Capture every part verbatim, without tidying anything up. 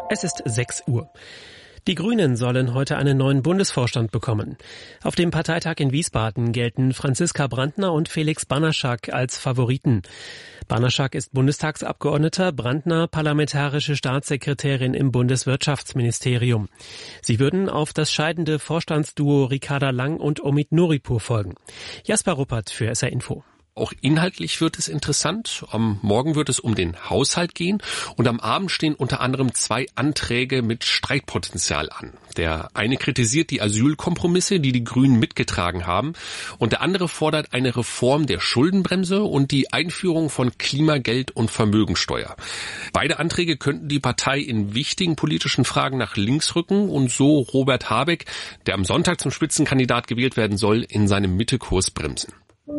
Es ist sechs Uhr. Die Grünen sollen heute einen neuen Bundesvorstand bekommen. Auf dem Parteitag in Wiesbaden gelten Franziska Brandner und Felix Banaschak als Favoriten. Banaschak ist Bundestagsabgeordneter, Brandner parlamentarische Staatssekretärin im Bundeswirtschaftsministerium. Sie würden auf das scheidende Vorstandsduo Ricarda Lang und Omid Nuripur folgen. Jasper Ruppert für S R Info. Auch inhaltlich wird es interessant. Am Morgen wird es um den Haushalt gehen und am Abend stehen unter anderem zwei Anträge mit Streitpotenzial an. Der eine kritisiert die Asylkompromisse, die die Grünen mitgetragen haben, und der andere fordert eine Reform der Schuldenbremse und die Einführung von Klimageld und Vermögensteuer. Beide Anträge könnten die Partei in wichtigen politischen Fragen nach links rücken und so Robert Habeck, der am Sonntag zum Spitzenkandidat gewählt werden soll, in seinem Mittekurs bremsen.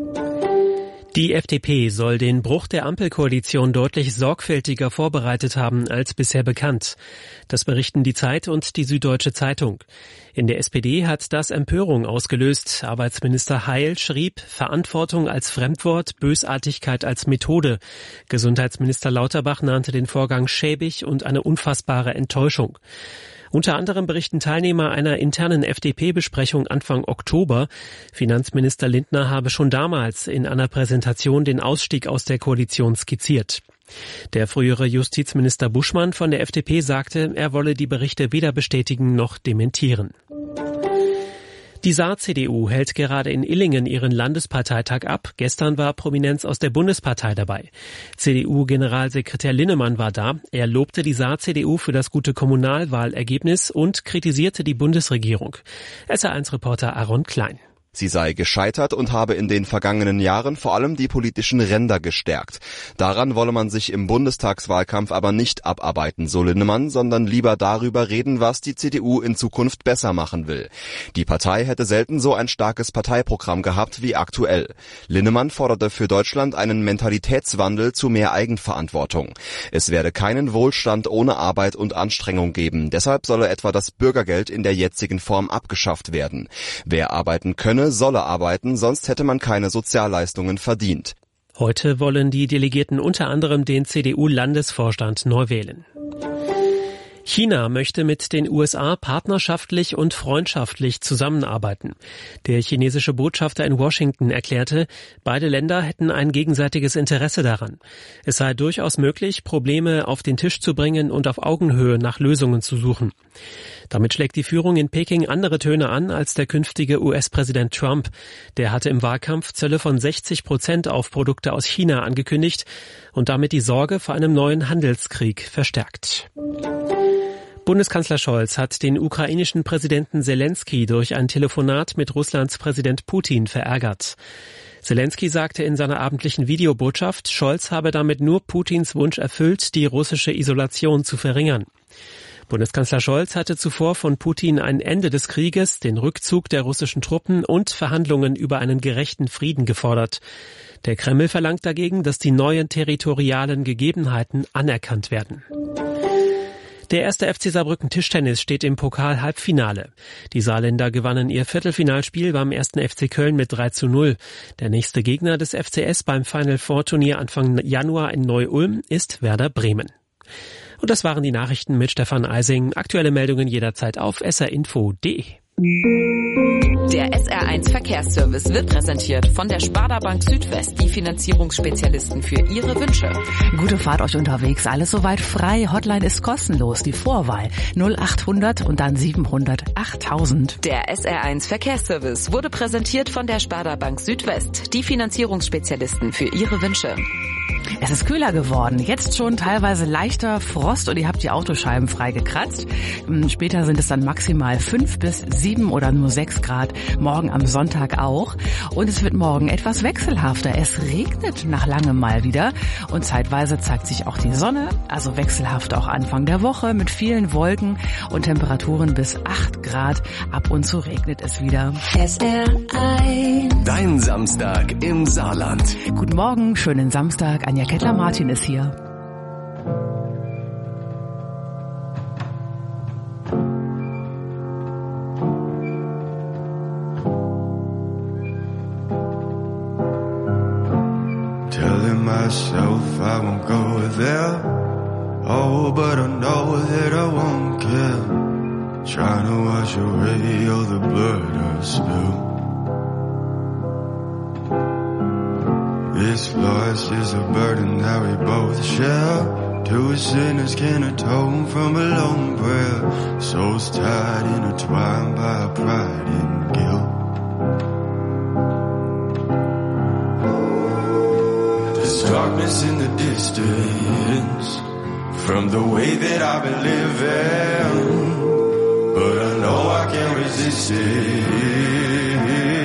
Die F D P soll den Bruch der Ampelkoalition deutlich sorgfältiger vorbereitet haben als bisher bekannt. Das berichten die Zeit und die Süddeutsche Zeitung. In der S P D hat das Empörung ausgelöst. Arbeitsminister Heil schrieb Verantwortung als Fremdwort, Bösartigkeit als Methode. Gesundheitsminister Lauterbach nannte den Vorgang schäbig und eine unfassbare Enttäuschung. Unter anderem berichten Teilnehmer einer internen F D P-Besprechung Anfang Oktober, Finanzminister Lindner habe schon damals in einer Präsentation den Ausstieg aus der Koalition skizziert. Der frühere Justizminister Buschmann von der F D P sagte, er wolle die Berichte weder bestätigen noch dementieren. Die Saar-C D U hält gerade in Illingen ihren Landesparteitag ab. Gestern war Prominenz aus der Bundespartei dabei. C D U-Generalsekretär Linnemann war da. Er lobte die Saar-C D U für das gute Kommunalwahlergebnis und kritisierte die Bundesregierung. S R eins Reporter Aaron Klein. Sie sei gescheitert und habe in den vergangenen Jahren vor allem die politischen Ränder gestärkt. Daran wolle man sich im Bundestagswahlkampf aber nicht abarbeiten, so Linnemann, sondern lieber darüber reden, was die C D U in Zukunft besser machen will. Die Partei hätte selten so ein starkes Parteiprogramm gehabt wie aktuell. Linnemann forderte für Deutschland einen Mentalitätswandel zu mehr Eigenverantwortung. Es werde keinen Wohlstand ohne Arbeit und Anstrengung geben. Deshalb solle etwa das Bürgergeld in der jetzigen Form abgeschafft werden. Wer arbeiten könne, solle arbeiten, sonst hätte man keine Sozialleistungen verdient. Heute wollen die Delegierten unter anderem den C D U-Landesvorstand neu wählen. China möchte mit den U S A partnerschaftlich und freundschaftlich zusammenarbeiten. Der chinesische Botschafter in Washington erklärte, beide Länder hätten ein gegenseitiges Interesse daran. Es sei durchaus möglich, Probleme auf den Tisch zu bringen und auf Augenhöhe nach Lösungen zu suchen. Damit schlägt die Führung in Peking andere Töne an als der künftige U S-Präsident Trump. Der hatte im Wahlkampf Zölle von sechzig Prozent auf Produkte aus China angekündigt und damit die Sorge vor einem neuen Handelskrieg verstärkt. Bundeskanzler Scholz hat den ukrainischen Präsidenten Selensky durch ein Telefonat mit Russlands Präsident Putin verärgert. Selensky sagte in seiner abendlichen Videobotschaft, Scholz habe damit nur Putins Wunsch erfüllt, die russische Isolation zu verringern. Bundeskanzler Scholz hatte zuvor von Putin ein Ende des Krieges, den Rückzug der russischen Truppen und Verhandlungen über einen gerechten Frieden gefordert. Der Kreml verlangt dagegen, dass die neuen territorialen Gegebenheiten anerkannt werden. Der erste F C Saarbrücken Tischtennis steht im Pokal-Halbfinale. Die Saarländer gewannen ihr Viertelfinalspiel beim ersten F C Köln mit drei zu null. Der nächste Gegner des F C S beim Final Four Turnier Anfang Januar in Neu-Ulm ist Werder Bremen. Und das waren die Nachrichten mit Stefan Eising. Aktuelle Meldungen jederzeit auf s r info punkt d e. Der S R eins Verkehrsservice wird präsentiert von der Sparda Bank Südwest, die Finanzierungsspezialisten für Ihre Wünsche. Gute Fahrt euch unterwegs, alles soweit frei. Hotline ist kostenlos, die Vorwahl null achthundert und dann siebenhundert achttausend. Der S R eins Verkehrsservice wurde präsentiert von der Sparda Bank Südwest, die Finanzierungsspezialisten für Ihre Wünsche. Es ist kühler geworden, jetzt schon teilweise leichter Frost und ihr habt die Autoscheiben frei gekratzt. Später sind es dann maximal fünf bis sieben oder nur sechs Grad, morgen am Sonntag auch. Und es wird morgen etwas wechselhafter. Es regnet nach langem mal wieder und zeitweise zeigt sich auch die Sonne, also wechselhaft auch Anfang der Woche mit vielen Wolken und Temperaturen bis acht Grad. Ab und zu regnet es wieder. S R eins. Dein Samstag im Saarland. Guten Morgen, schönen Samstag. Anja Kettler-Martin ist hier. Telling myself I won't go there Oh, but I know that I won't care. Trying to wash away all the blood I spilled. This loss is a burden that we both share. Two sinners can atone from a lone prayer. Souls tied, intertwined by our pride and guilt. There's darkness in the distance from the way that I've been living, but I know I can't resist it.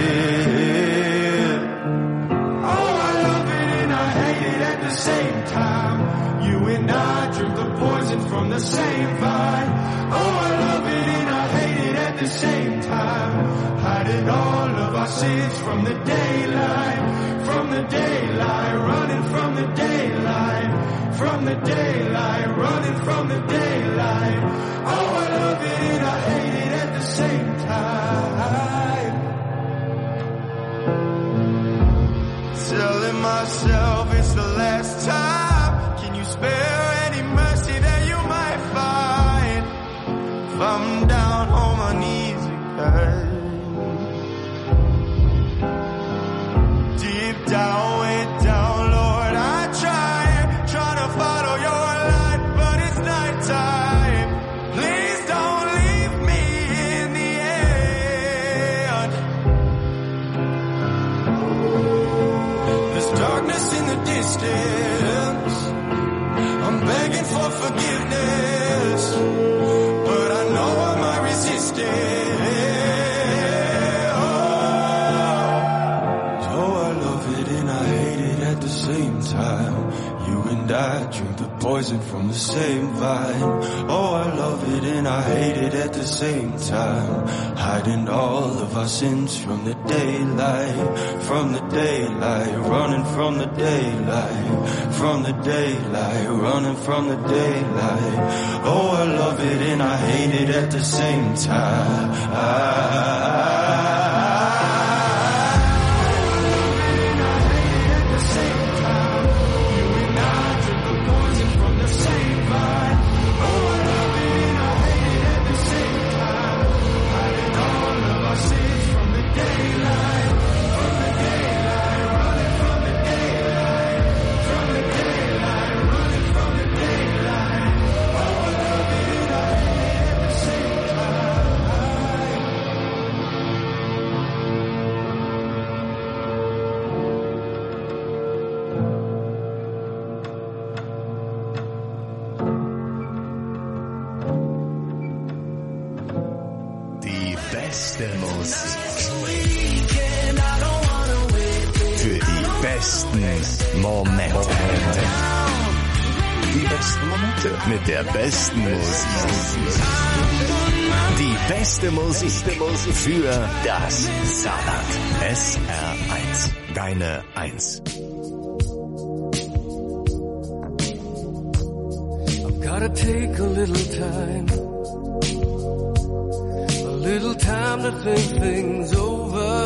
Oh, I love it and I hate it at the same time. You and I drink the poison from the same vine. Oh, I love it and I hate it at the same time. Hiding all of our sins from the daylight, from the daylight, running from the daylight, from the daylight, running from the daylight. Oh, I love it and I hate it at the same time. Telling myself it's the last time. Can you spare any mercy that you might find? If I'm down on my knees again, deep down, way down, Lord, I try, try to follow your light, but it's nighttime. Please don't leave me in the end. There's darkness in the distance. I'm begging for forgiveness, but I know I might resist it. Oh, oh, I love it and I hate it at the same time. You and I drink the poison from the same vine. Oh, I love it and I hate it at the same time. Hiding all of our sins from the daylight, from the daylight, running from the daylight, from the daylight, running from the daylight. Oh, I love it and I hate it at the same time. I beste Musik. Für die besten Momente. Die besten Momente mit der besten Musik. Die beste Musik für das Saarland. S R eins. Deine Eins. I've gotta take a little time. Little time to think things over.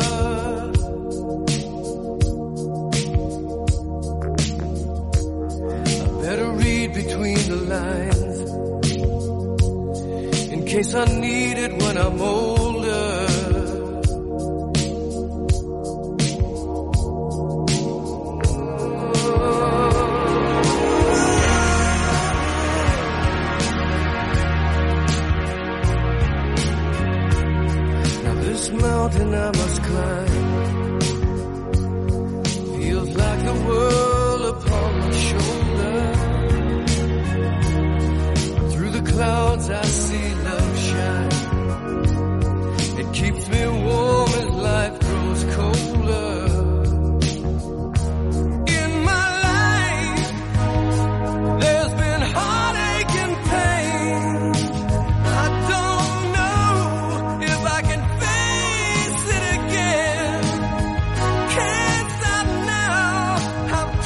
I better read between the lines in case I need it when I'm older. Mountain I must climb feels like the world upon my shoulder. Through the clouds I see love shine. It keeps me warm as life grows colder. In my life there's been heartache and pain. I don't know if I can face it again. Can't stop now. I've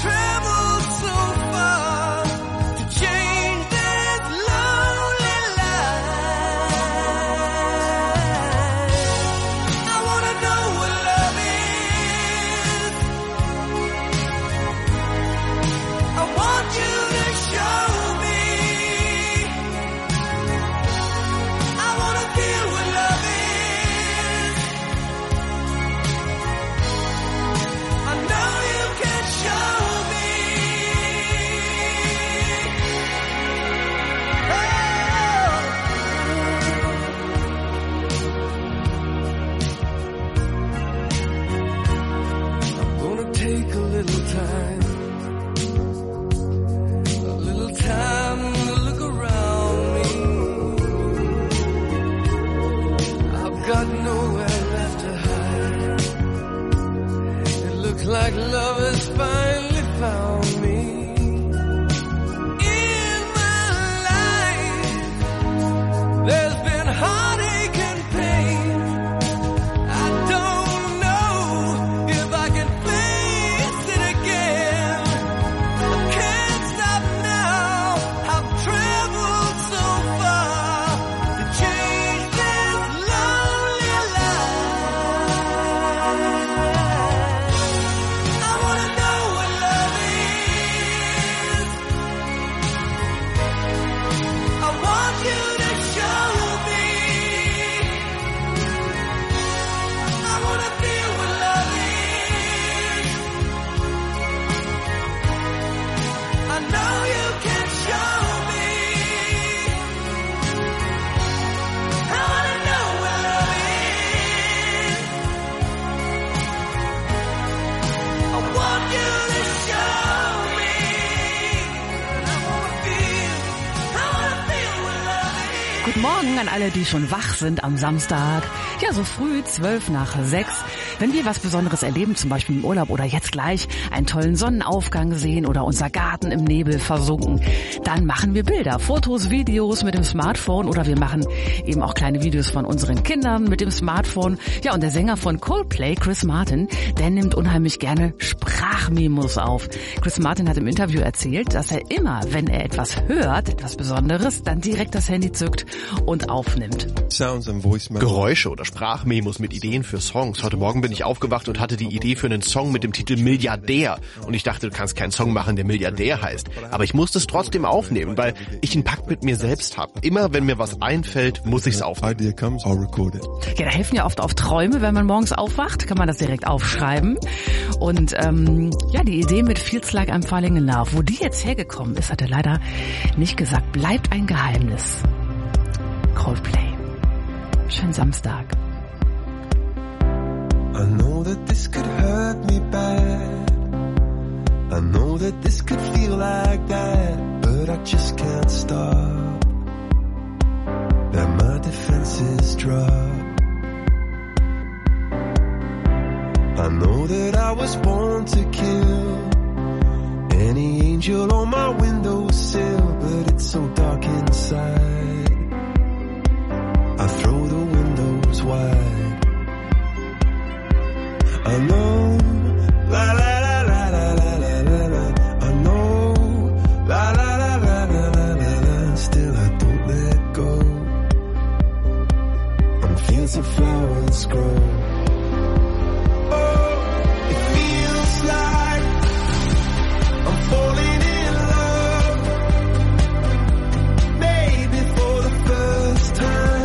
Guten Morgen an alle, die schon wach sind am Samstag. Ja, so früh, zwölf nach sechs. Wenn wir was Besonderes erleben, zum Beispiel im Urlaub oder jetzt gleich einen tollen Sonnenaufgang sehen oder unser Garten im Nebel versunken, dann machen wir Bilder, Fotos, Videos mit dem Smartphone oder wir machen eben auch kleine Videos von unseren Kindern mit dem Smartphone. Ja, und der Sänger von Coldplay, Chris Martin, der nimmt unheimlich gerne Sprachmemos auf. Chris Martin hat im Interview erzählt, dass er immer, wenn er etwas hört, etwas Besonderes, dann direkt das Handy zückt und aufnimmt. Geräusche oder Sprachmemos mit Ideen für Songs. Heute Morgen bin ich aufgewacht und hatte die Idee für einen Song mit dem Titel Milliardär. Und ich dachte, du kannst keinen Song machen, der Milliardär heißt. Aber ich musste es trotzdem aufnehmen, weil ich einen Pakt mit mir selbst habe. Immer wenn mir was einfällt, muss ich es aufnehmen. Ja, da helfen ja oft auf Träume, wenn man morgens aufwacht, kann man das direkt aufschreiben. Und ähm, ja, die Idee mit Feels Like I'm Falling in Love, wo die jetzt hergekommen ist, hat er leider nicht gesagt. Bleibt ein Geheimnis. Coldplay. Schönen Samstag. I know that this could hurt me bad. I know that this could feel like that, but I just can't stop. Let my defenses drop. I know that I was born to kill any angel on my windowsill, but it's so dark inside. I throw the windows wide. I know, la la la la la la la la la. I know, la la la la la la la la. Still I don't let go. On fields of flowers grow. Oh, it feels like I'm falling in love. Maybe for the first time.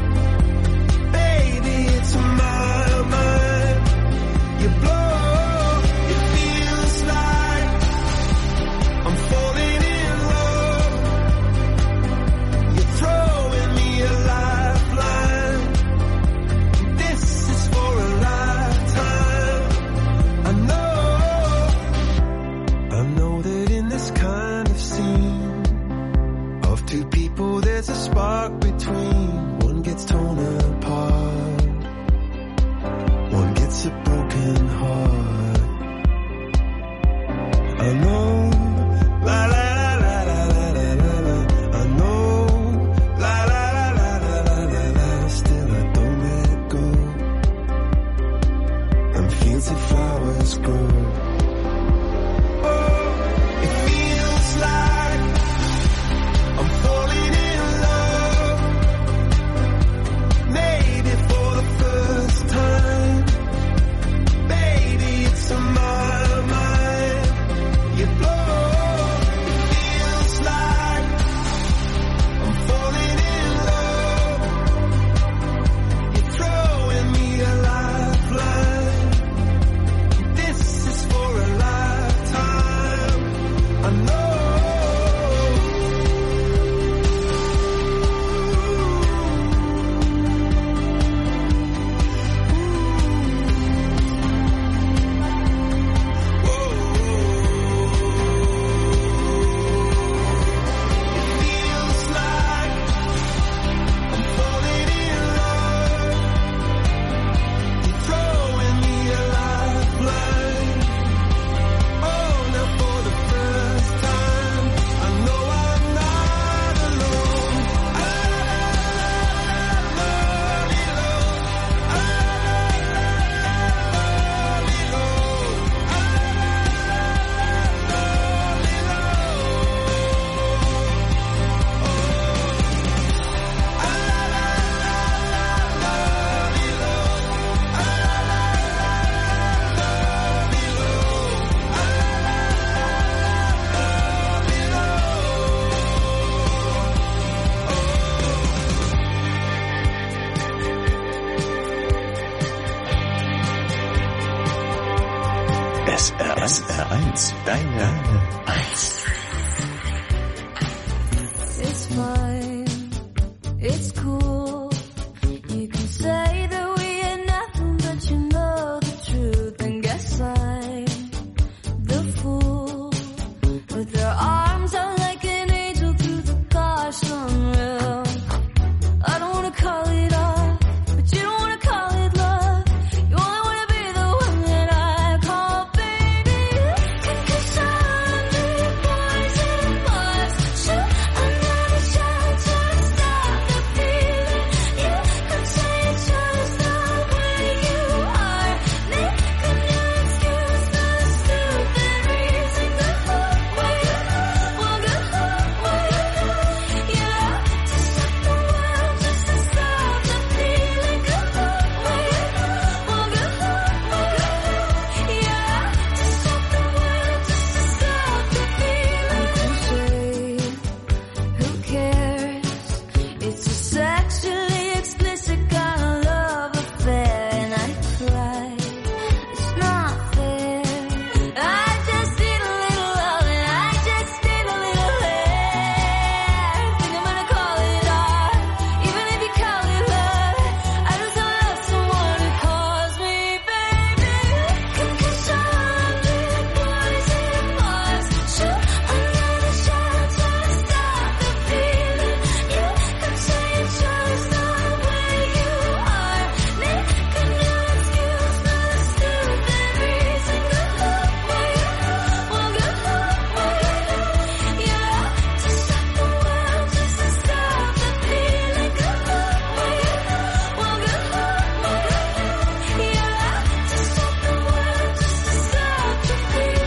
There's a spark between, one gets torn apart, one gets a broken heart. I know, la la la la la la la la. I know, la la la la la la la la. Still I don't let go. And fields of flowers grow. Oh, it feels like I'm falling in. S R eins, deine eins. It's fine, it's cool. You can say that we ain't nothing, but you know the truth. And guess I'm the fool. With their arms out like an angel through the gosh unreal. It's a sexually explicit kind of love affair, and I cry. It's not fair. I just need a little love, and I just need a little hair. Think I'm gonna call it art, even if you call it love. I just love someone who calls me baby. Can kiss your hundred poison bars. Shoot another shot to stop the feeling. You can say you're just not where you are. Nick, can you excuse the stupid reason? Good luck, well, you well, good luck, well, you yeah, to stop the world, just to stop the feeling. Good luck, well, you well, good luck, well, yeah, to stop the world, just to stop the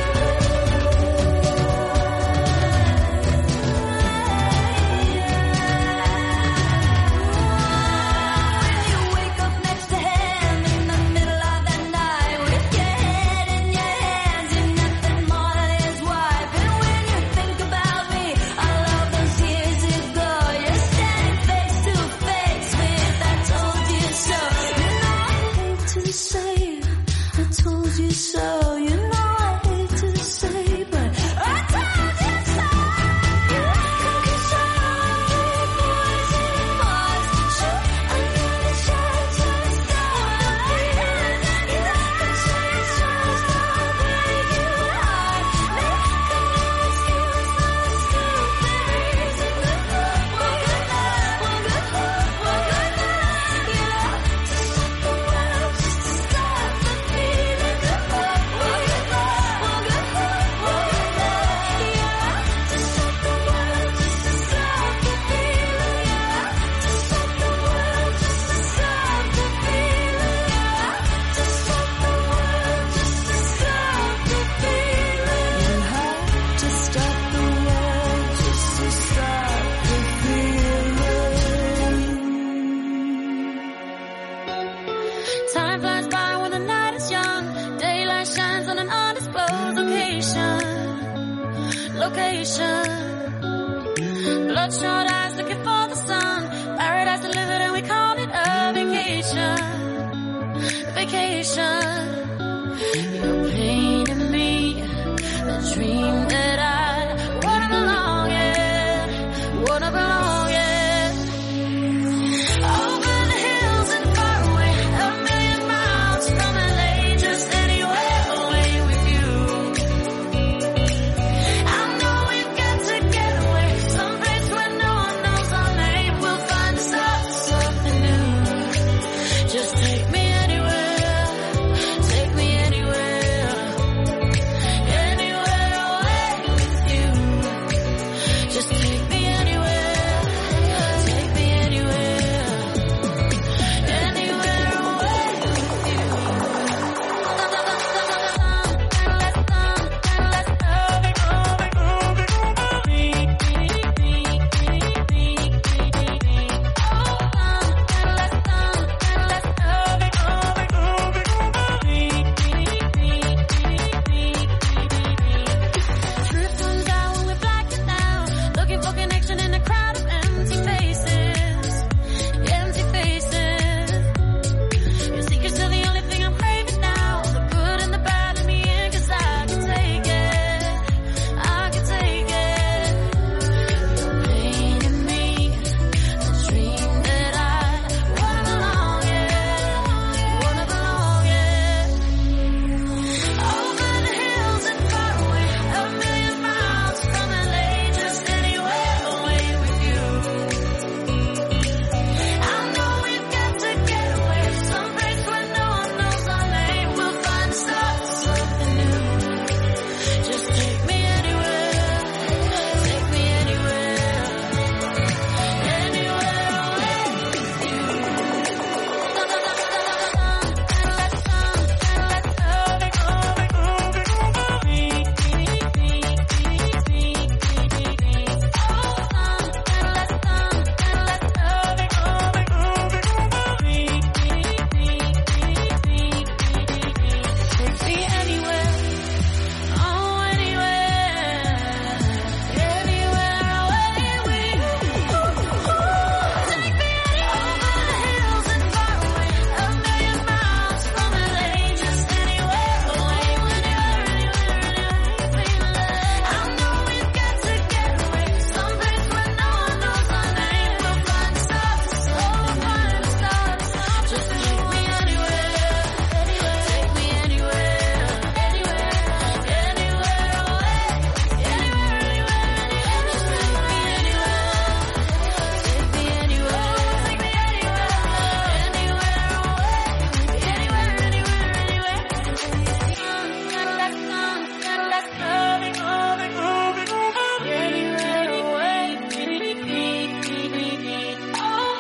When you wake up next to him in the middle of the night with your head in your hands, you're nothing more than his wife. And when you think about me, all of those years ago, you're standing face to face with I told you so. You know I hate to say it, I told you so. You know I hate to say, but I told you so. You can kiss your hundred poison bars. Shoot another shot to stop the feeling. You can say it's just not where you are. Nick, can you excuse the stupid reason? Good luck, well, good luck, well, good luck, well, good luck, yeah, to stop the world, just to stop the feeling. Good luck, well, good luck, well, good luck, well, good luck, yeah, to stop the world, just to stop the feeling. Yeah, to stop the world, just to stop the feeling. Yeah, to stop the world, just to stop the feeling. You have to stop the world just to stop the feeling. Time flies by when the night is young. Daylight shines on an undisclosed location. Location. Bloodshot eyes looking for the sun. Paradise delivered and we call it a vacation. Vacation. You're painting me a dream that I wanna belong in. Wanna belong in. Over the hills and far away, a million miles from L A, just anywhere away with you. I know we've got to get away, someplace where no one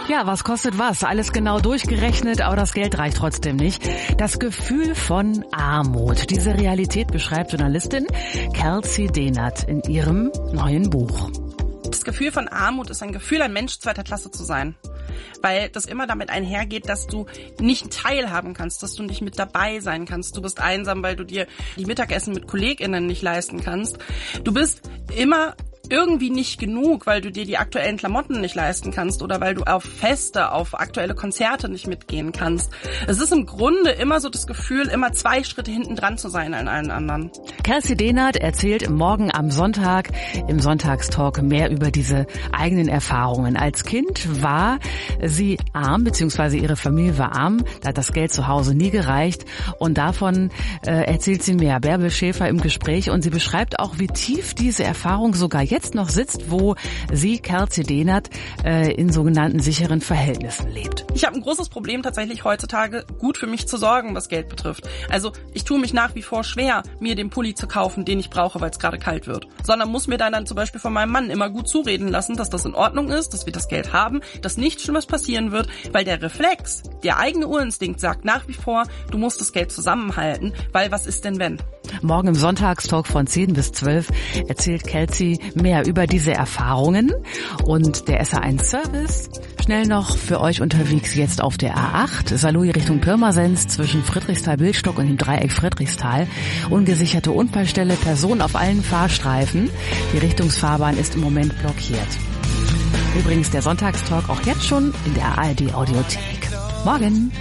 Ja, was kostet was? Alles genau durchgerechnet, aber das Geld reicht trotzdem nicht. Das Gefühl von Armut. Diese Realität beschreibt Journalistin Kelsey Dehnert in ihrem neuen Buch. Das Gefühl von Armut ist ein Gefühl, ein Mensch zweiter Klasse zu sein. Weil das immer damit einhergeht, dass du nicht teilhaben kannst, dass du nicht mit dabei sein kannst. Du bist einsam, weil du dir die Mittagessen mit KollegInnen nicht leisten kannst. Du bist immer irgendwie nicht genug, weil du dir die aktuellen Klamotten nicht leisten kannst oder weil du auf Feste, auf aktuelle Konzerte nicht mitgehen kannst. Es ist im Grunde immer so das Gefühl, immer zwei Schritte hinten dran zu sein an allen anderen. Kelsey Dehnert erzählt morgen am Sonntag im Sonntagstalk mehr über diese eigenen Erfahrungen. Als Kind war sie arm, beziehungsweise ihre Familie war arm, da hat das Geld zu Hause nie gereicht und davon äh, erzählt sie mehr. Bärbel Schäfer im Gespräch und sie beschreibt auch, wie tief diese Erfahrung sogar jetzt noch sitzt, wo sie, Kelsey Dehnert, äh, in sogenannten sicheren Verhältnissen lebt. Ich habe ein großes Problem tatsächlich heutzutage, gut für mich zu sorgen, was Geld betrifft. Also ich tue mich nach wie vor schwer, mir den Pulli zu kaufen, den ich brauche, weil es gerade kalt wird. Sondern muss mir dann, dann zum Beispiel von meinem Mann immer gut zureden lassen, dass das in Ordnung ist, dass wir das Geld haben, dass nichts Schlimmes passieren wird, weil der Reflex, der eigene Urinstinkt sagt nach wie vor, du musst das Geld zusammenhalten, weil was ist denn wenn? Morgen im Sonntagstalk von zehn bis zwölf erzählt Kelsey mehr über diese Erfahrungen und der S R eins Service. Schnell noch für euch unterwegs jetzt auf der A acht, Saarlouis Richtung Pirmasens zwischen Friedrichsthal-Bildstock und dem Dreieck Friedrichsthal. Ungesicherte Unfallstelle, Personen auf allen Fahrstreifen. Die Richtungsfahrbahn ist im Moment blockiert. Übrigens der Sonntagstalk auch jetzt schon in der A R D Audiothek. Morgen.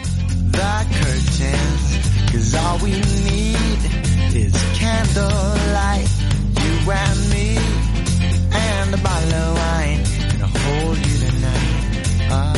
Is candlelight, you and me, and a bottle of wine, gonna hold you tonight. Uh,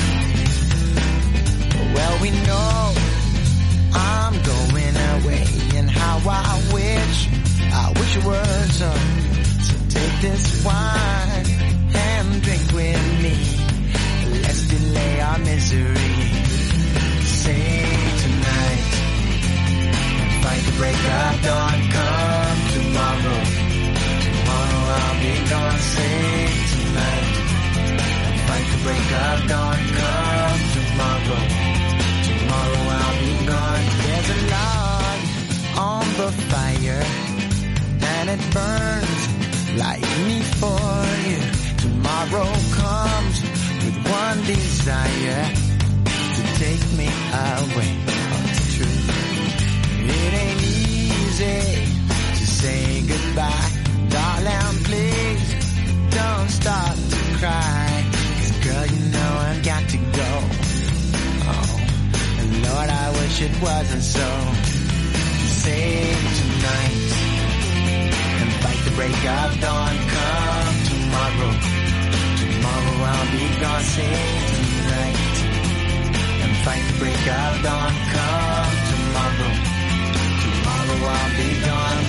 well, we know I'm going away, and how I wish, I wish it were so. So take this wine and drink with me. Let's delay our misery. Say tonight. Fight the break of dawn, come tomorrow. Tomorrow I'll be gone, sing tonight. Fight the break of dawn, come tomorrow. Tomorrow I'll be gone. There's a log on the fire, and it burns like me for you. Tomorrow comes with one desire, to take me away. Oh, it's true. It ain't easy to say goodbye. Darling, please don't start to cry. 'Cause girl, you know I've got to go. Oh, and Lord, I wish it wasn't so. Save tonight and fight the break of dawn. Come tomorrow. Tomorrow I'll be gone. Save tonight and fight the break of dawn. Come tomorrow. Tomorrow I'll be gone.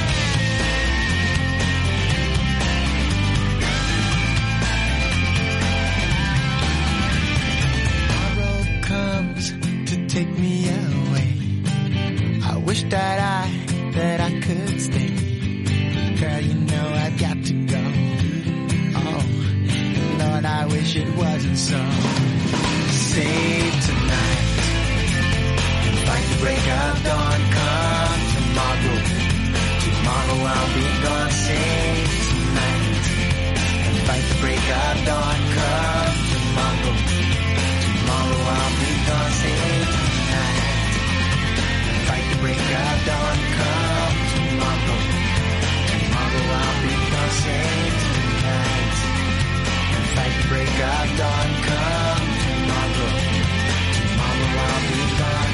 Tomorrow comes to take me away. I wish that I, that I could stay. Girl, you know I've got to go. Oh, Lord, I wish it wasn't so. Save tonight. Fight the break of dawn, come tomorrow. Tomorrow I'll be gone, save tonight. And fight the break of dawn, come tomorrow. Tomorrow I'll be gone, save tonight. And fight the break of dawn, come tomorrow. Tomorrow I'll be gone, save tonight. And fight the break of dawn, come tomorrow. Tomorrow I'll be gone.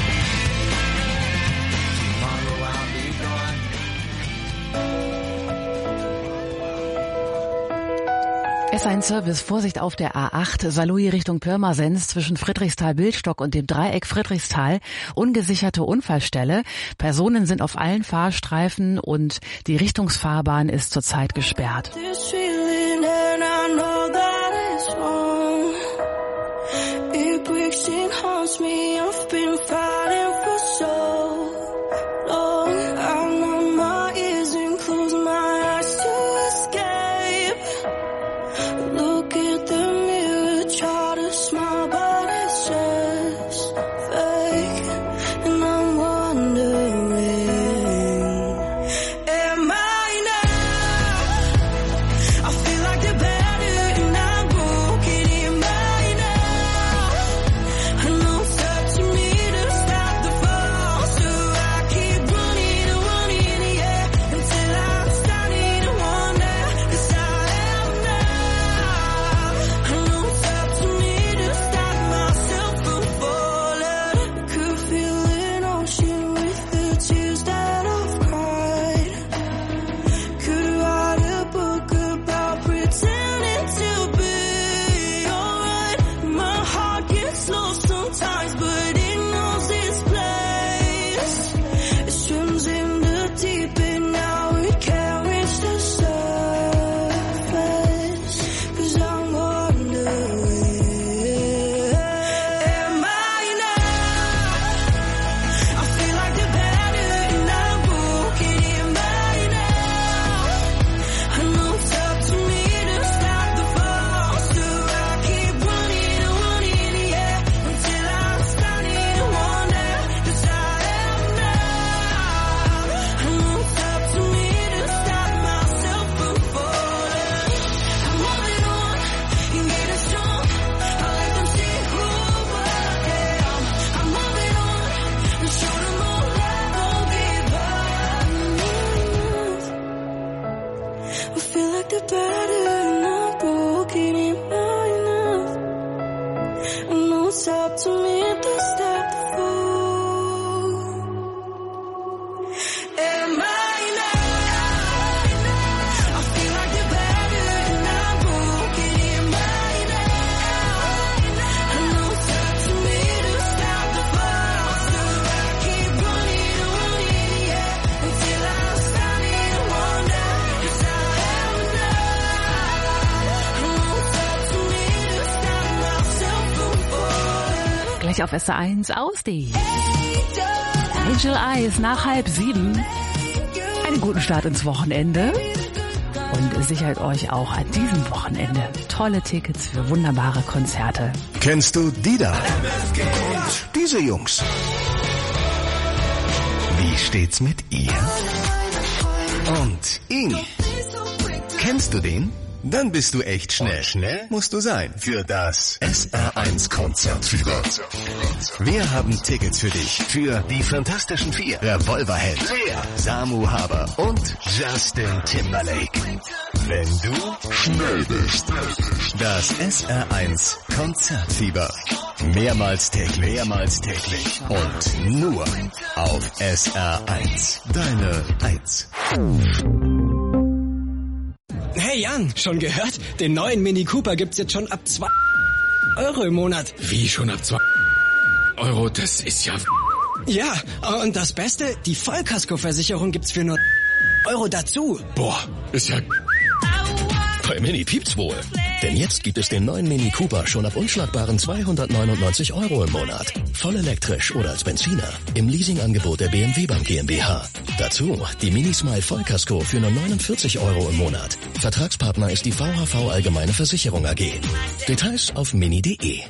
S eins Service, Vorsicht auf der A acht, Saarlouis Richtung Pirmasens zwischen Friedrichsthal-Bildstock und dem Dreieck Friedrichsthal. Ungesicherte Unfallstelle. Personen sind auf allen Fahrstreifen und die Richtungsfahrbahn ist zurzeit gesperrt. Look at the mirror, try to smile. And no, it's up to me to stop the fool. Am I now? I feel like you're better and I'm broken. Am I now? I know it's up to me to stop the fall. So I keep running, running, yeah, until I'm starting to wonder. 'Cause I am now. I know it's up to me to stop myself from falling. Gleich auf S R eins aus die Angel Eyes nach halb sieben. Einen guten Start ins Wochenende und sichert euch auch an diesem Wochenende tolle Tickets für wunderbare Konzerte. Kennst du die da? Und diese Jungs? Wie steht's mit ihr? Und ihn? Kennst du den? Dann bist du echt schnell. Schnell musst du sein für das S R eins Konzertfieber. Wir haben Tickets für dich für die Fantastischen Vier, Revolverheld, Lea, Samu Haber und Justin Timberlake. Wenn du schnell bist. Das S R eins Konzertfieber. Mehrmals täglich, mehrmals täglich und nur auf S R eins. Deine Eins. Hey Jan, schon gehört? Den neuen Mini Cooper gibt's jetzt schon ab zwei Euro im Monat. Wie schon ab zwei Euro? Das ist ja... Ja, und das Beste, die Vollkaskoversicherung gibt's für nur Euro dazu. Boah, ist ja... Bei Mini piept's wohl. Denn jetzt gibt es den neuen Mini Cooper schon ab unschlagbaren zweihundertneunundneunzig Euro im Monat. Voll elektrisch oder als Benziner. Im Leasingangebot der B M W Bank GmbH. Dazu die Mini Smile Vollkasko für nur neunundvierzig Euro im Monat. Vertragspartner ist die V H V Allgemeine Versicherung A G. Details auf mini punkt de.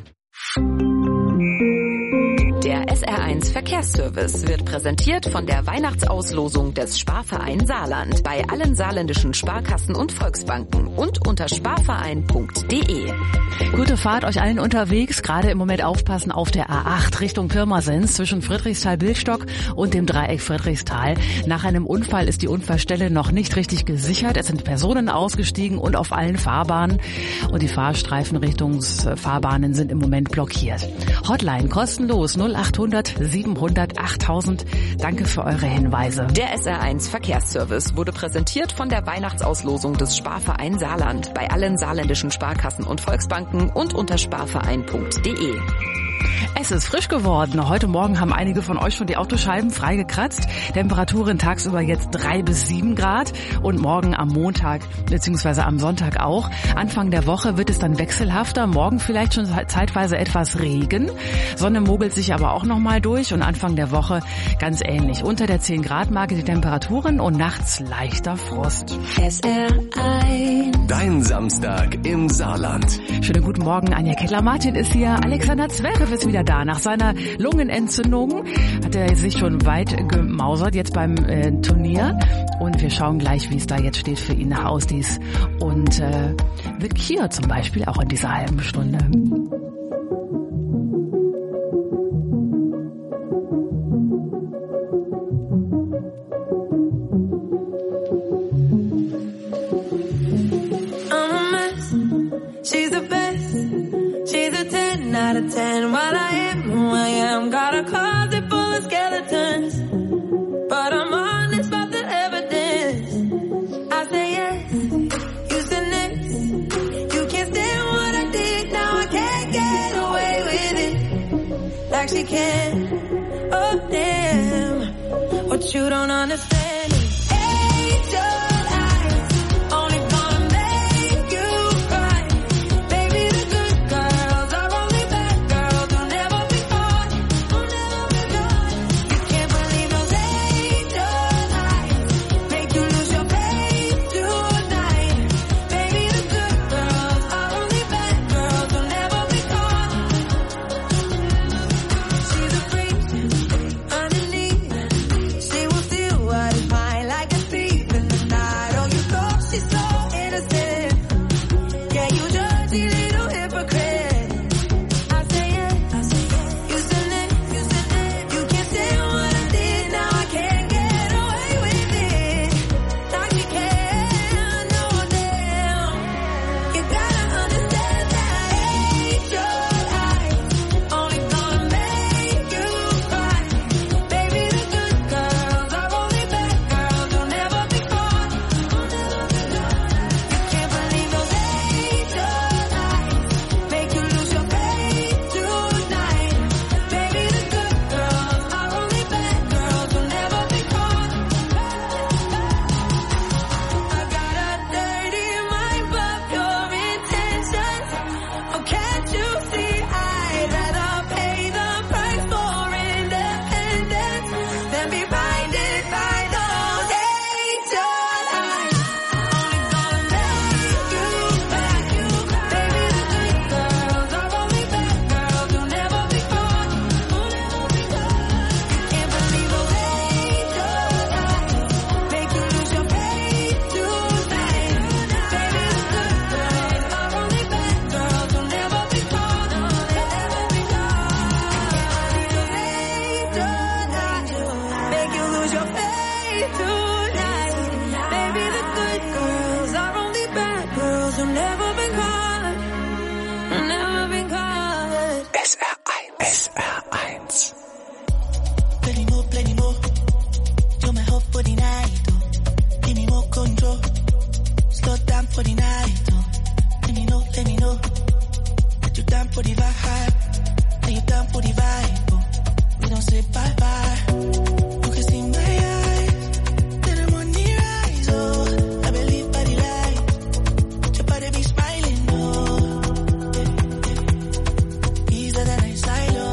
Der S R eins Verkehrsservice wird präsentiert von der Weihnachtsauslosung des Sparverein Saarland bei allen saarländischen Sparkassen und Volksbanken und unter sparverein punkt de. Gute Fahrt euch allen unterwegs. Gerade im Moment aufpassen auf der A acht Richtung Pirmasens zwischen Friedrichsthal-Billstock und dem Dreieck Friedrichsthal. Nach einem Unfall ist die Unfallstelle noch nicht richtig gesichert. Es sind Personen ausgestiegen und auf allen Fahrbahnen. Und die Fahrstreifenrichtungsfahrbahnen sind im Moment blockiert. Hotline kostenlos null achthundert siebenhundert achttausend. Danke für eure Hinweise. Der S R eins Verkehrsservice wurde präsentiert von der Weihnachtsauslosung des Sparverein Saarland bei allen saarländischen Sparkassen und Volksbanken und unter sparverein punkt de. Es ist frisch geworden. Heute Morgen haben einige von euch schon die Autoscheiben freigekratzt. Temperaturen tagsüber jetzt drei bis sieben Grad und morgen am Montag bzw. am Sonntag auch. Anfang der Woche wird es dann wechselhafter. Morgen vielleicht schon zeitweise etwas Regen. Sonne mogelt sich aber auch nochmal durch und Anfang der Woche ganz ähnlich. Unter der zehn Grad Marke die Temperaturen und nachts leichter Frost. S R eins. Dein Samstag im Saarland. Schönen guten Morgen, Anja Kettler-Martin ist hier. Alexander Zverev ist wieder da. Nach seiner Lungenentzündung hat er sich schon weit gemausert jetzt beim äh, Turnier. Und wir schauen gleich, wie es da jetzt steht für ihn nach Ausdies. Und äh, The Cure zum Beispiel auch in dieser halben Stunde. Out of ten, while I am who I am, got a closet full of skeletons, but I'm honest about the evidence. I say yes, you said next. You can't stand what I did, now I can't get away with it, like she can. Oh damn, what you don't understand is angel. Why Never been covered. S R eins. S R eins. Plenty more, plenty more. You're my hope for the night. Oh. Give me more control. Slow down for the night. Oh. Let me know, let me know. That you down for the vibe. That you down for the vibe. Oh. We don't say bye bye. You can see my eyes. Then I'm on the rise. Oh, I believe by the light. Your body be smiling. Oh, easier than I silo.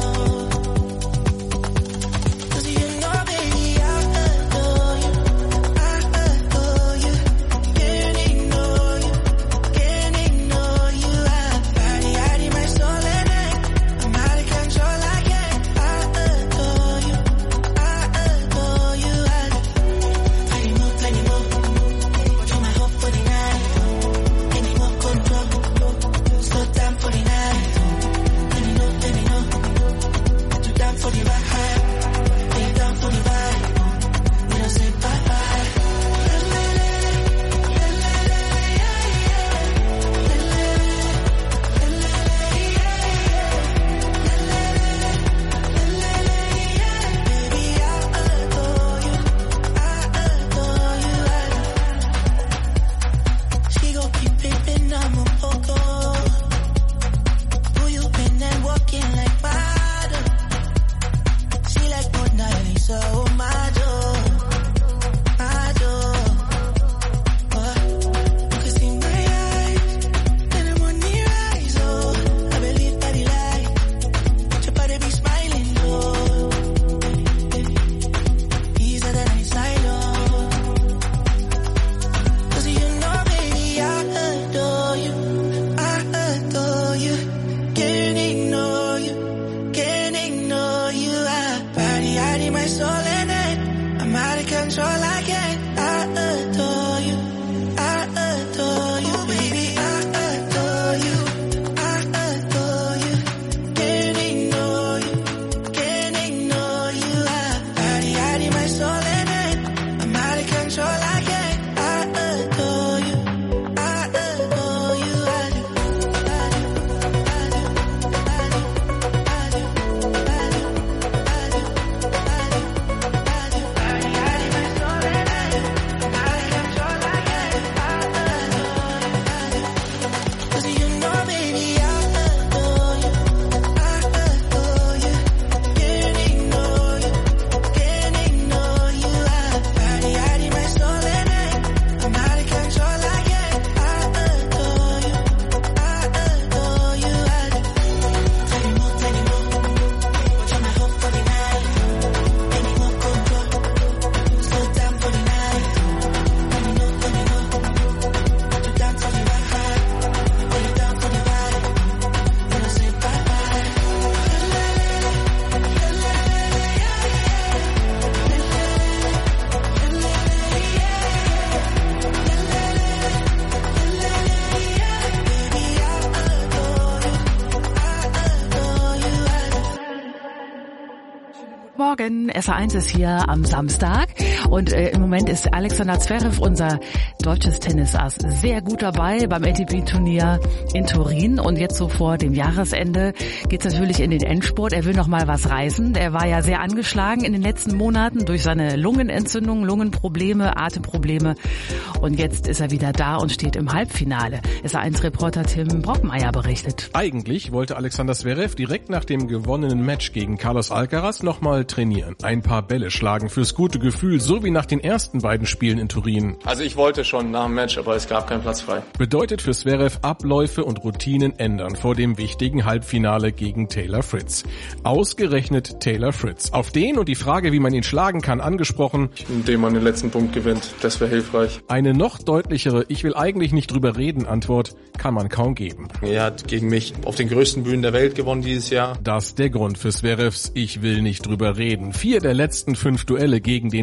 Morgen, S R eins ist hier am Samstag und äh, im Moment ist Alexander Zverev, unser deutsches Tennisass, sehr gut dabei beim A T P-Turnier in Turin und jetzt so vor dem Jahresende geht's natürlich in den Endspurt. Er will noch mal was reißen. Er war ja sehr angeschlagen in den letzten Monaten durch seine Lungenentzündung, Lungenprobleme, Atemprobleme und jetzt ist er wieder da und steht im Halbfinale. S R eins-Reporter Tim Brockmeier berichtet. Eigentlich wollte Alexander Zverev direkt nach dem gewonnenen Match gegen Carlos Alcaraz nochmal trainieren. Ein paar Bälle schlagen fürs gute Gefühl, so wie nach den ersten beiden Spielen in Turin. Also ich wollte schon nach dem Match, aber es gab keinen Platz frei. Bedeutet für Zverev Abläufe und Routinen ändern vor dem wichtigen Halbfinale gegen Taylor Fritz. Ausgerechnet Taylor Fritz. Auf den und die Frage, wie man ihn schlagen kann, angesprochen. Indem man den letzten Punkt gewinnt, das wäre hilfreich. Eine noch deutlichere, ich will eigentlich nicht drüber reden, Antwort kann man kaum geben. Er hat gegen mich auf den größten Bühnen der Welt gewonnen dieses Jahr. Das der Grund für Zverevs Ich will nicht drüber reden. Vier der letzten fünf Duelle gegen den U S-Amerikaner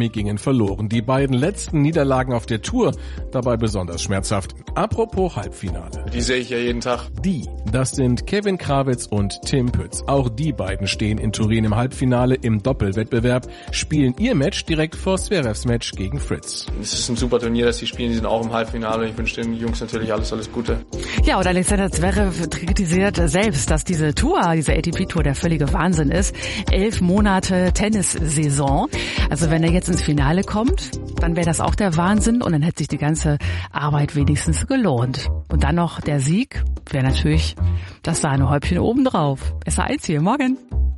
Miami gingen verloren. Die beiden letzten Niederlagen auf der Tour, dabei besonders schmerzhaft. Apropos Halbfinale. Die sehe ich ja jeden Tag. Die, das sind Kevin Krawitz und Tim Pütz. Auch die beiden stehen in Turin im Halbfinale im Doppelwettbewerb, spielen ihr Match direkt vor Zverevs Match gegen Fritz. Es ist ein super Turnier, das sie spielen, die sind auch im Halbfinale. Ich wünsche den Jungs natürlich alles, alles Gute. Ja, und Alexander Zverev kritisiert selbst, dass diese Tour, diese A T P-Tour der völlige Wahnsinn ist. Elf Monate Tennissaison. Also wenn er jetzt ins Finale kommt, dann wäre das auch der Wahnsinn und dann hätte sich die ganze Arbeit wenigstens gelohnt. Und dann noch der Sieg wäre natürlich das Sahnehäubchen obendrauf. S A eins hier, morgen.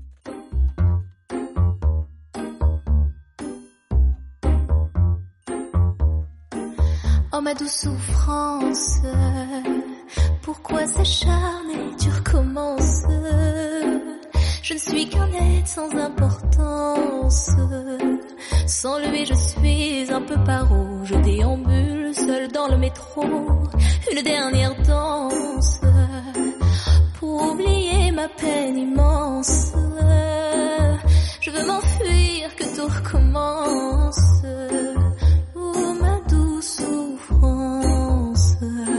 Oh ma douce souffrance, pourquoi s'acharner, tu recommences. Je ne suis qu'un être sans importance. Sans lui je suis un peu paro. Je déambule seul dans le métro. Une dernière danse pour oublier ma peine immense. Je veux m'enfuir, que tout recommence. Oh ma douce souffrance.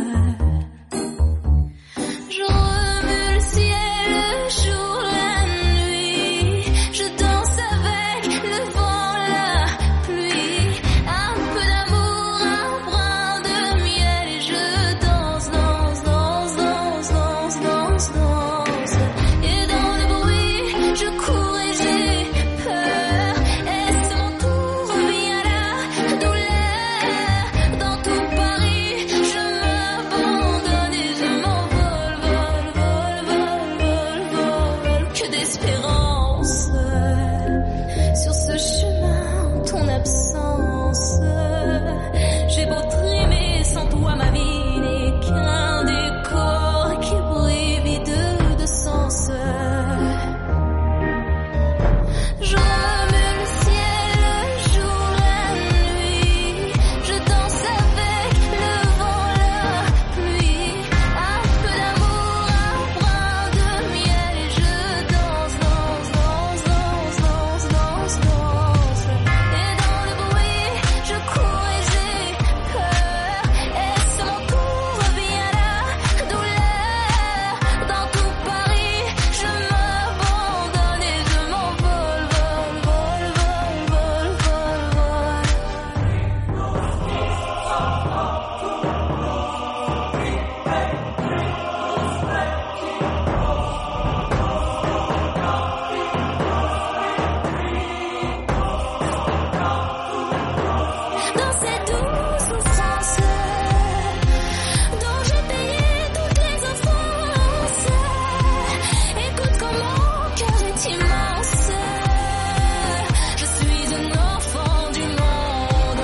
Je remue le ciel, le jour, la nuit. Je danse avec le vent, la pluie. Un peu d'amour, un brin de miel. Et je danse, danse, danse, danse, danse, danse, danse. Et dans le bruit, je cours et j'ai peur. Est-ce mon tour, revient la douleur. Dans tout Paris, je m'abandonne et je m'envole, vol, vol, vol, vol, vol. Que d'espérance sur ce chemin, en ton absence. J'ai beau trimer, sans toi ma vie n'est qu'un décor qui brille vide de sens. Je remue le ciel, le jour, la nuit. Je danse avec le vent, la pluie. Un peu d'amour, un brin de miel. Et je danse, danse, danse, danse, danse, danse, danse. Et dans le bruit, je cours et j'ai peur. Est-ce mon tour, revient la douleur. Dans tout Paris, je m'abandonne et je m'envole, vol, vol, vol, vol, vol, vol. Dans cette douce souffrance dont j'ai payé toutes les offenses. Écoute comme mon cœur est immense. Je suis un enfant du monde.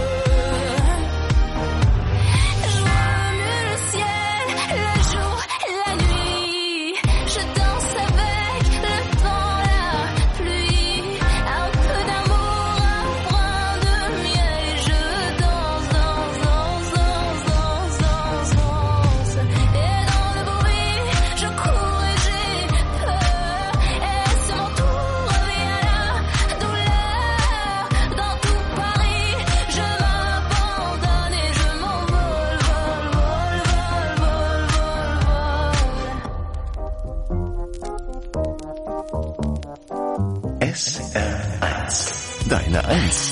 Je remue le ciel, le jour, la nuit. Je danse avec le vent, la pluie. Un peu d'amour, un brin de miel. Et je danse, danse, danse, danse, danse, danse, danse. Et dans le bruit, je cours et j'ai peur. Est-ce mon tour, revient la douleur. Dans tout Paris, je m'abandonne et je m'envole, vol, vol, vol, vol, vol. S R eins. Deine Eins.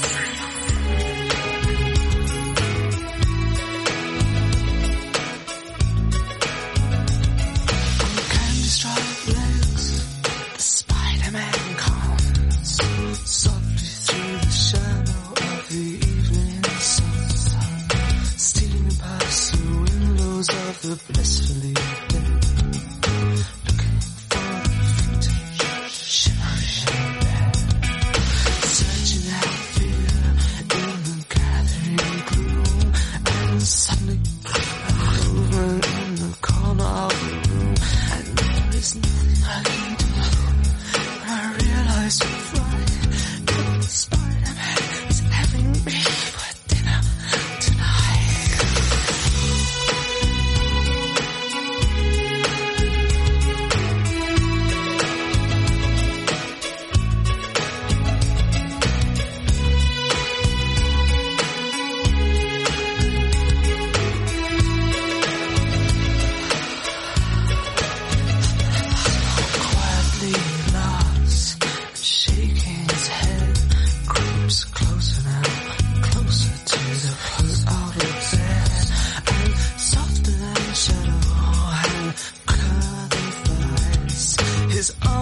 Candy striped legs, the Spider-Man comes softly through the shadow of the evening sun, stealing past the windows of the blissfully dead, looking for the footage, shimmering in bed, searching out fear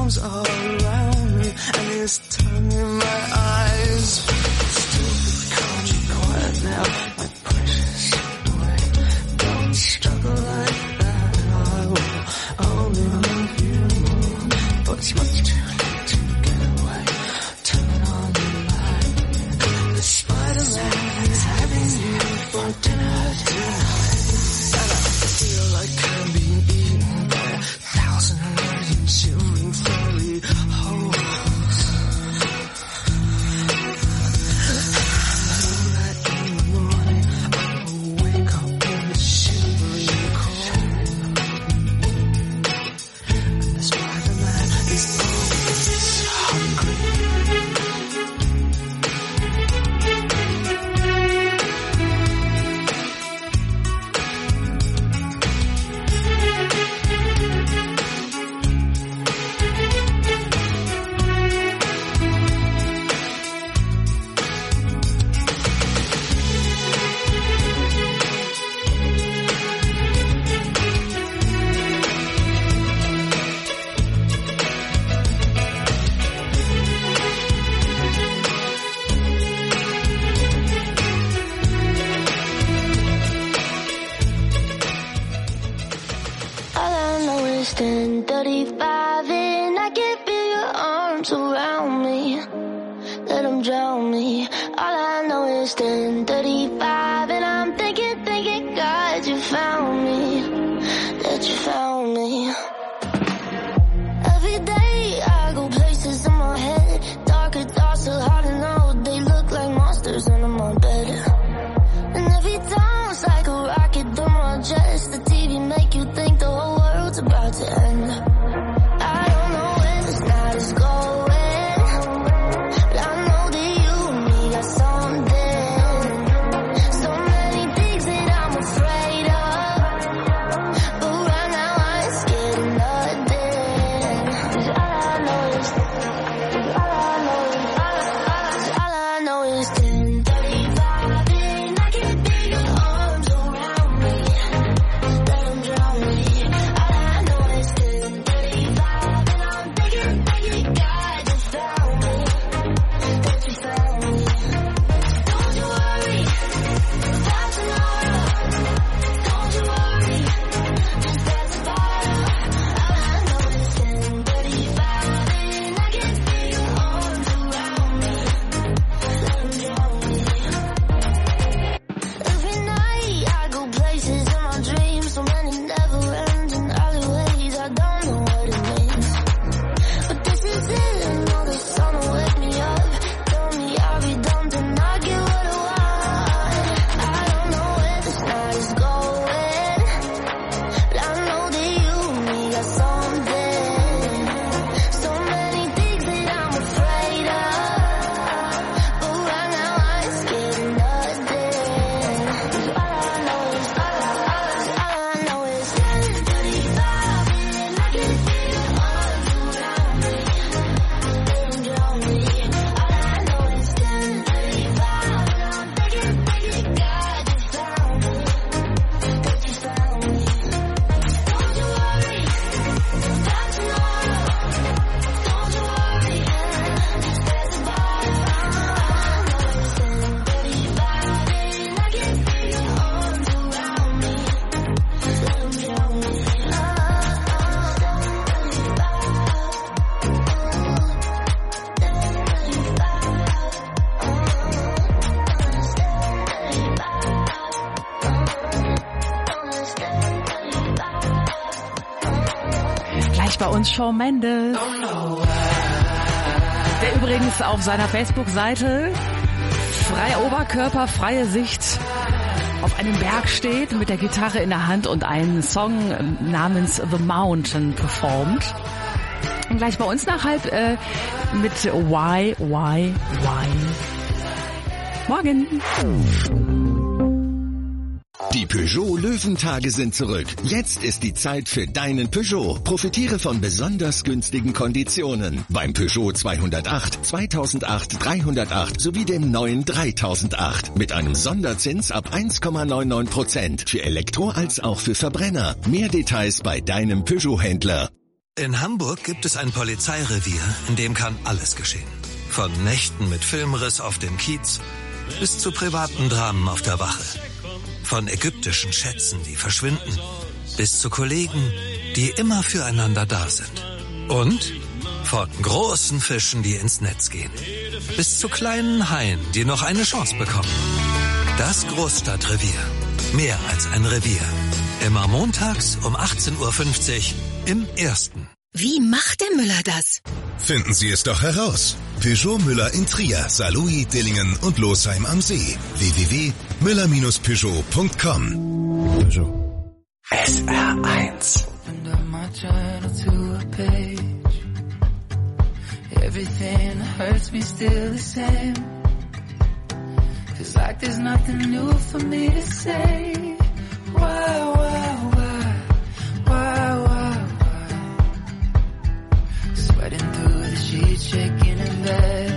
arms all around me and his tongue in my eyes. Still, can't you quiet now, my precious boy? Don't struggle like that. I will only love you more, but it's much too late to get away. Turn on the light. The Spider-Man is having you for dinner tonight, and I feel like I'm being eaten by a thousand million children fairly whole. ten thirty-five and I can feel your arms around me. Let them drown me. All I know is ten thirty-five and I'm thinking, thinking, God, you found me. That you found me. Every day I go places in my head. Darker thoughts are hard to know. They look like monsters under my bed. And every time it's like a rocket through my chest. The T V make you think the whole world's about to end. I don't know where this night is going, but I know that you and me got something. So many things that I'm afraid of, but right now I ain't scared of nothing. 'Cause all I know is, all I know is, all I, all I know is ten thirty-five and I can feel your arms around me. Let them drown me. All I know is ten thirty-five and I'm thinking, thinking, God, you found me. That you found me. Don't you worry about tomorrow. Don't you worry, just pass the bottle. All I know is ten thirty-five and I can feel your arms around me. Let them drown me. Every night I go places in my dreams, so many never-ending alleyways. I don't know what it means, but this is it. I know the sun will wake me up. Tell me I'll be done to not get what I want. I don't know where this night is going, but I know that you and me got something. So many things that I'm afraid of, but right now I ain't scared of nothing. 'Cause all I know is, all I, all I know is ten thirty-five and I can feel your arms around me. Let them drown me. All I know is ten thirty-five and I'm thinking, thinking, God, you found me. That you found me. Don't you worry about tomorrow. Don't you worry, just pass the bottle. All I know is ten thirty-five and I can feel your arms around me. Let them drown me. Gleich bei uns Shawn Mendes, der übrigens auf seiner Facebook-Seite frei Oberkörper, freie Sicht auf einem Berg steht mit der Gitarre in der Hand und einen Song namens The Mountain performt. Und gleich bei uns nach halb äh, mit Why, Why, Why. Morgen. Die Peugeot Löwentage sind zurück. Jetzt ist die Zeit für deinen Peugeot. Profitiere von besonders günstigen Konditionen beim Peugeot zweihundertacht, zweitausendacht, dreihundertacht sowie dem neuen dreitausendacht mit einem Sonderzins ab eins Komma neunundneunzig Prozent für Elektro als auch für Verbrenner. Mehr Details bei deinem Peugeot-Händler. In Hamburg gibt es ein Polizeirevier, in dem kann alles geschehen. Von Nächten mit Filmriss auf dem Kiez bis zu privaten Dramen auf der Wache. Von ägyptischen Schätzen, die verschwinden, bis zu Kollegen, die immer füreinander da sind. Und von großen Fischen, die ins Netz gehen, bis zu kleinen Haien, die noch eine Chance bekommen. Das Großstadtrevier. Mehr als ein Revier. Immer montags um achtzehn Uhr fünfzig im Ersten. Wie macht der Müller das? Finden Sie es doch heraus. Peugeot Müller in Trier, Saarlouis, Dillingen und Losheim am See. w w w punkt müller Bindestrich peugeot punkt com. Peugeot. S R eins. Everything hurts me still the same. Feels like there's nothing new for me to say. Why, why, why, why, why, why? Sweating through the sheets, shaking in bed.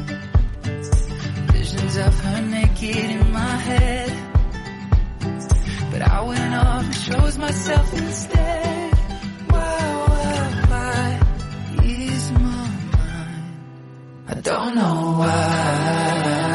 Visions of her naked in my head. But I went off and chose myself instead. Why, why, why? Ease my mind. I don't know why.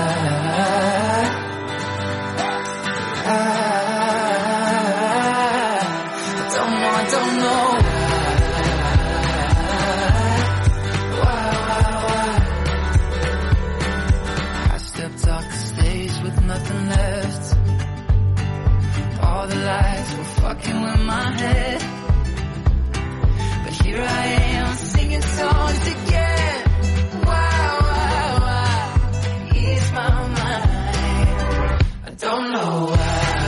Fucking with my head, but here I am singing songs again. Why, why, why? Ease my mind. I don't know why.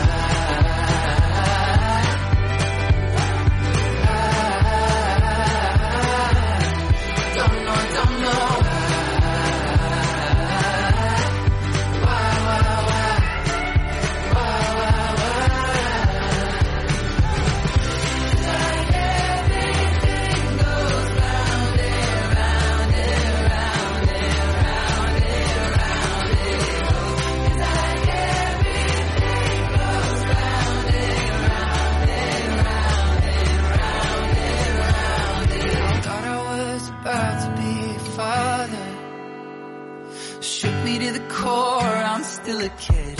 I don't know, I don't know. Why, why, why? Why, why, why? I'm still a kid.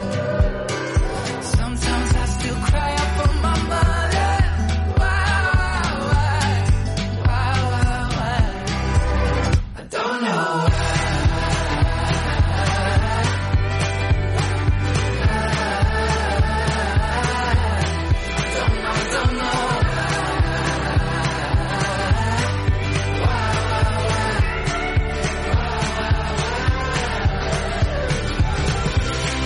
Sometimes I still cry out for my mother. Why, why, why, why, why? I don't know why. I don't know, I don't know. Why, why, why?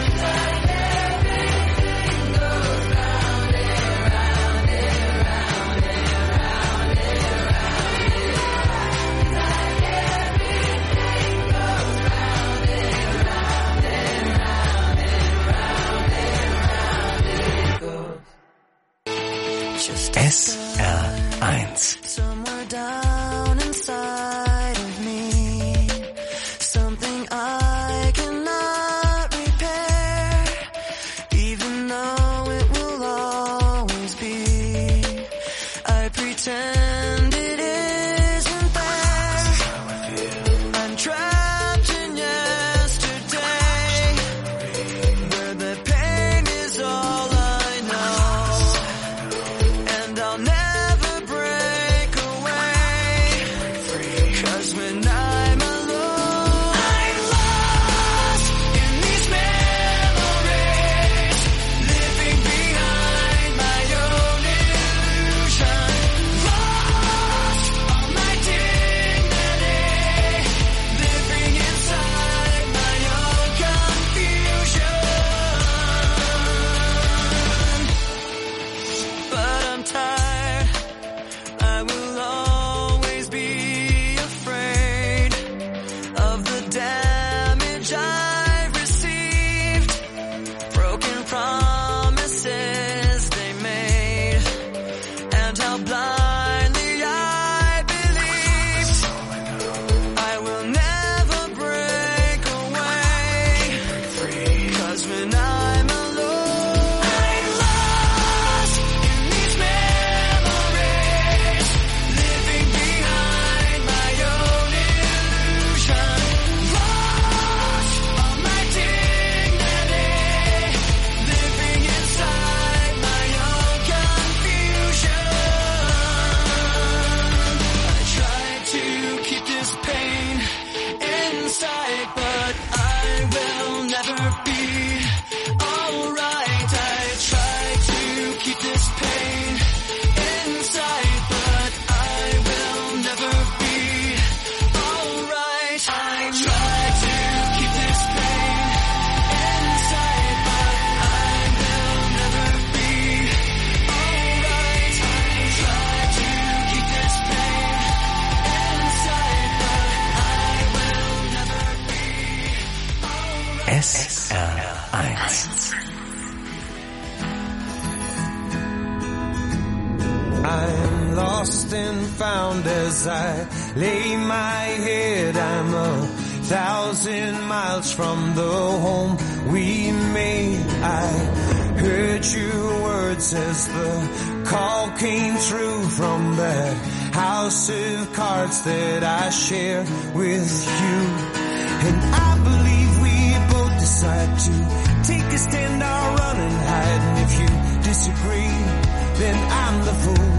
and found as I lay my head. I'm a thousand miles from the home we made. I heard your words as the call came through from that house of cards that I share with you. And I believe we both decide to take a stand or run and hide. And if you disagree, then I'm the fool.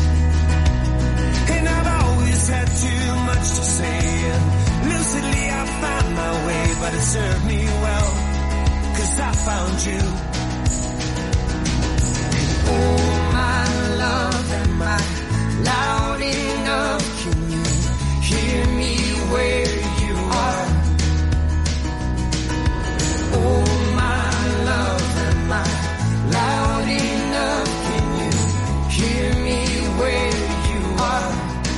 And I've always had too much to say, and lucidly I found my way, but it served me well, 'cause I found you. Oh my love, am I loud enough? Can you hear me where you are? Oh my love, am I loud enough? Can you hear me where you are?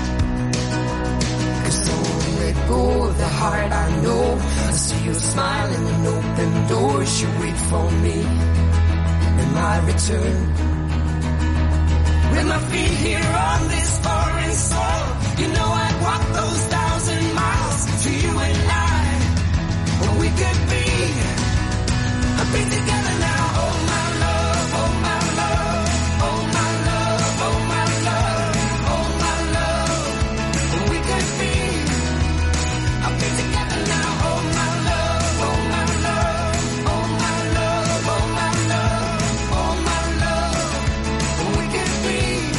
'Cause don't let go of the heart, I know. I see you smiling and open doors. You wait for me in my return. With my feet here on this foreign soil, you know I'd walk those thousand miles for you and I. Or we could be, I'll be together now. Oh my love, oh my love, oh my love, oh my love, oh my love. Or we could be, I'll be together now. Oh my love, oh my love, oh my love, oh my love, oh my love. Or we could be.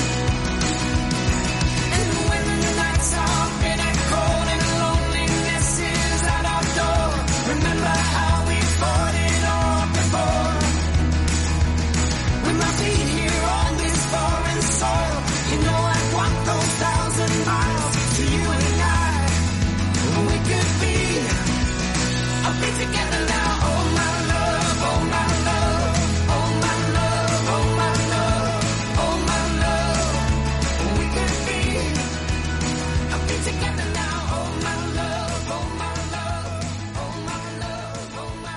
And when the nights are bitter cold and loneliness is at our door, remember how we fought it all before. With my feet here on this foreign soil, you know I'd walk those thousand miles for you and I. We could be, I'll be together now. Oh my love, oh my love, oh my love, oh my love, oh my love. We could be, I'll be together now. Oh my love, oh my love, oh my love, oh my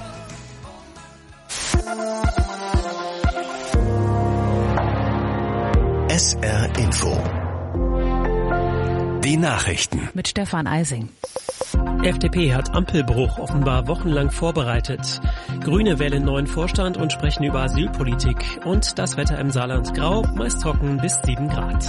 love. S R Info. Die Nachrichten. Mit Stefan Eising. F D P hat Ampelbruch offenbar wochenlang vorbereitet. Grüne wählen neuen Vorstand und sprechen über Asylpolitik. Und das Wetter im Saarland grau, meist trocken bis sieben Grad.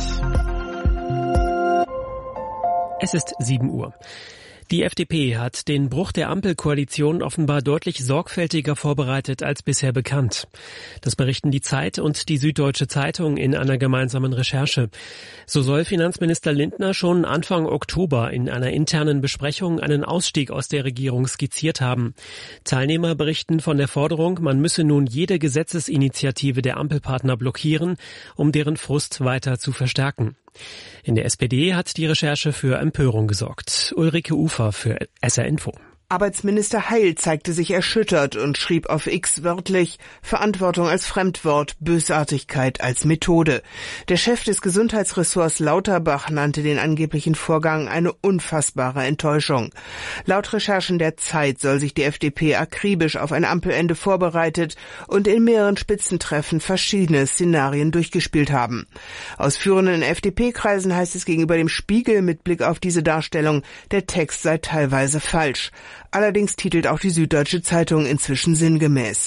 Es ist sieben Uhr. Die F D P hat den Bruch der Ampelkoalition offenbar deutlich sorgfältiger vorbereitet als bisher bekannt. Das berichten die Zeit und die Süddeutsche Zeitung in einer gemeinsamen Recherche. So soll Finanzminister Lindner schon Anfang Oktober in einer internen Besprechung einen Ausstieg aus der Regierung skizziert haben. Teilnehmer berichten von der Forderung, man müsse nun jede Gesetzesinitiative der Ampelpartner blockieren, um deren Frust weiter zu verstärken. In der S P D hat die Recherche für Empörung gesorgt. Ulrike Ufer für S R Info. Arbeitsminister Heil zeigte sich erschüttert und schrieb auf X wörtlich: Verantwortung als Fremdwort, Bösartigkeit als Methode. Der Chef des Gesundheitsressorts Lauterbach nannte den angeblichen Vorgang eine unfassbare Enttäuschung. Laut Recherchen der Zeit soll sich die F D P akribisch auf ein Ampelende vorbereitet und in mehreren Spitzentreffen verschiedene Szenarien durchgespielt haben. Aus führenden F D P-Kreisen heißt es gegenüber dem Spiegel mit Blick auf diese Darstellung, der Text sei teilweise falsch. Allerdings titelt auch die Süddeutsche Zeitung inzwischen sinngemäß.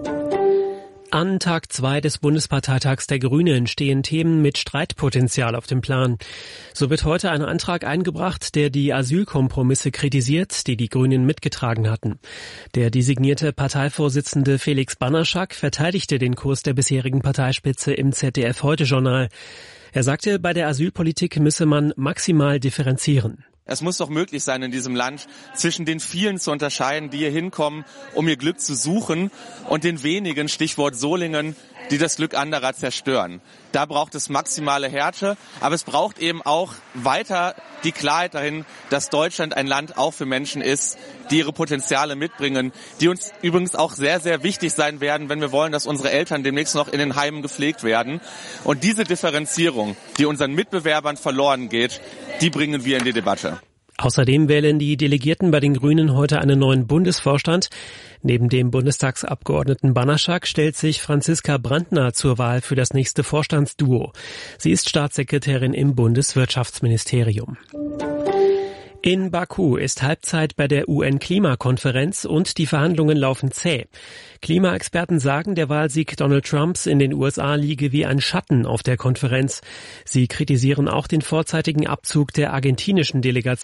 An Tag zwei des Bundesparteitags der Grünen stehen Themen mit Streitpotenzial auf dem Plan. So wird heute ein Antrag eingebracht, der die Asylkompromisse kritisiert, die die Grünen mitgetragen hatten. Der designierte Parteivorsitzende Felix Bannerschak verteidigte den Kurs der bisherigen Parteispitze im Z D F-Heute-Journal. Er sagte, bei der Asylpolitik müsse man maximal differenzieren. Es muss doch möglich sein, in diesem Land zwischen den vielen zu unterscheiden, die hier hinkommen, um ihr Glück zu suchen, und den wenigen, Stichwort Solingen, die das Glück anderer zerstören. Da braucht es maximale Härte, aber es braucht eben auch weiter die Klarheit dahin, dass Deutschland ein Land auch für Menschen ist, die ihre Potenziale mitbringen, die uns übrigens auch sehr, sehr wichtig sein werden, wenn wir wollen, dass unsere Eltern demnächst noch in den Heimen gepflegt werden. Und diese Differenzierung, die unseren Mitbewerbern verloren geht, die bringen wir in die Debatte. Außerdem wählen die Delegierten bei den Grünen heute einen neuen Bundesvorstand. Neben dem Bundestagsabgeordneten Banaschak stellt sich Franziska Brandner zur Wahl für das nächste Vorstandsduo. Sie ist Staatssekretärin im Bundeswirtschaftsministerium. In Baku ist Halbzeit bei der U N-Klimakonferenz und die Verhandlungen laufen zäh. Klimaexperten sagen, der Wahlsieg Donald Trumps in den U S A liege wie ein Schatten auf der Konferenz. Sie kritisieren auch den vorzeitigen Abzug der argentinischen Delegation.